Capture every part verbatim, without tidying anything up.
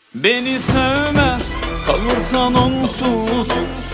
Beni sevme, kalırsan onsuz.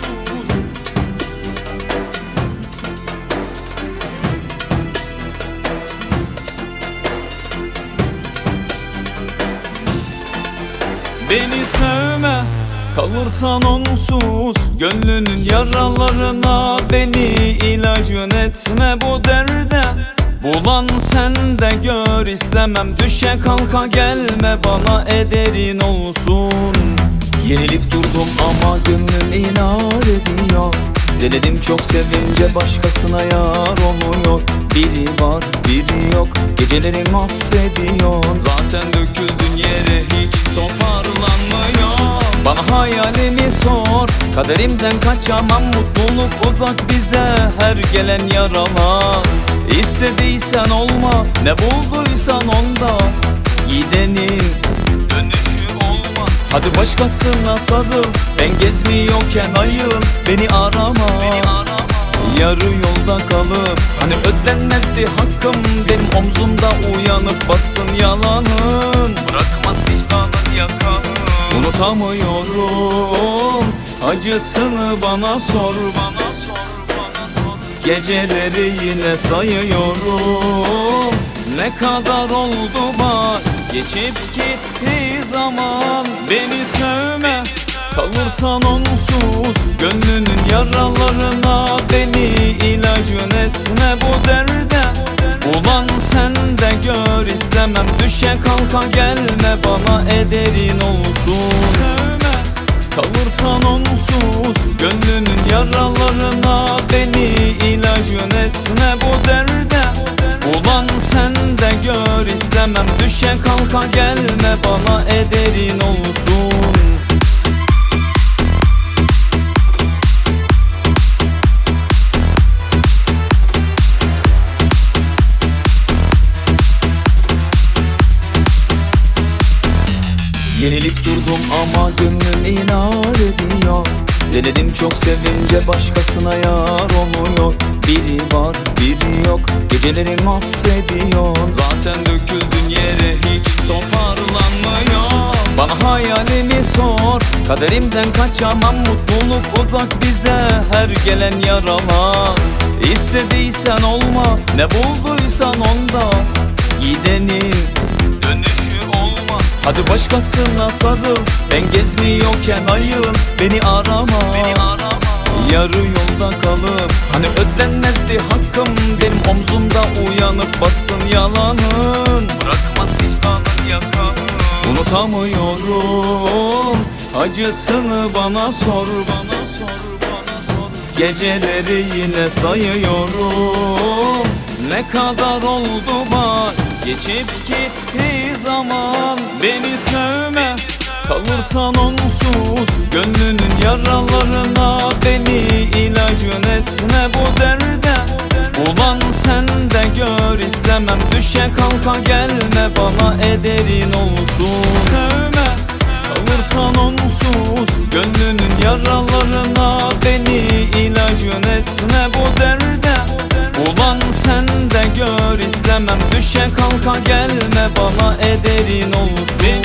Beni sevme, kalırsan onsuz. Gönlünün yaralarına beni ilacın etme bu derde. Bulan sen de gör, istemem düşe kalka gelme, bana ederin olsun. Yenilip durdum ama gönlüm inat ediyor. Denedim çok sevince başkasına yar oluyor. Biri var biri yok, geceleri mahvediyor. Zaten döküldün yere hiç toparlanmıyor. Bana hayalimi sor, kaderimden kaçamam. Mutluluk uzak bize, her gelen yaralar. İstediysen olma, ne bulduysan onda. Gidenin dönüşü olmaz. Hadi başkasına sarıl, ben gezmiyorken ayıl. Beni arama, beni arama. Yarı yolda kalıp hani ödenmezdi hakkım. Benim omzumda uyanıp batsın yalanın. Bırakmaz vicdanın yakanı. Unutamıyorum acısını, bana sor, bana sor, bana sor. Geceleri yine sayıyorum. Ne kadar oldu bak geçip gitti zaman. Beni sevme, kalırsan onsuz. Gönlünün yaralarına beni ilacın etme bu derde. Ulan sen de gör, istemem düşe kalka gelme, bana ederin olsun. Sevme, kalırsan onsuz. Gönlünün yaralarına beni ilacın etme bu derde. Ulan sen de gör, istemem düşe kalka gelme, bana ederin olsun. Yenilip durdum ama gönlüm inat ediyor. Denedim çok sevince başkasına yar oluyor. Biri var biri yok, geceleri mahvediyor. Zaten döküldün yere hiç toparlanmıyor. Bana hayalimi sor, kaderimden kaçamam. Mutluluk uzak bize, her gelen yaralar. İstediysen olma, ne bulduysan onda. Gidenin dönüşü olmaz. Hadi başkasına sarıl, ben gezmiyorken ayıl. Beni arama, beni arama. Yarı yolda kalıp hani ödenmezdi hakkım. Benim omzumda uyanıp batsın yalanın. Bırakmaz vicdanın yakanı. Unutamıyorum acısını, bana sor, bana sor, bana sor. Geceleri yine sayıyorum. Ne kadar oldu bak geçip gitti zaman. Beni sevme, kalırsan onsuz. Gönlünün yaralarına beni ilacın etme bu derde. Ulan sen de gör, istemem düşe kalka gelme, bana ederin olsun. Sevme, kalırsan onsuz. Gönlünün yaralarına beni ilacın etme bu derde. Ulan sen de gör, istemem düşe kalka gelme, bana ederin olsun.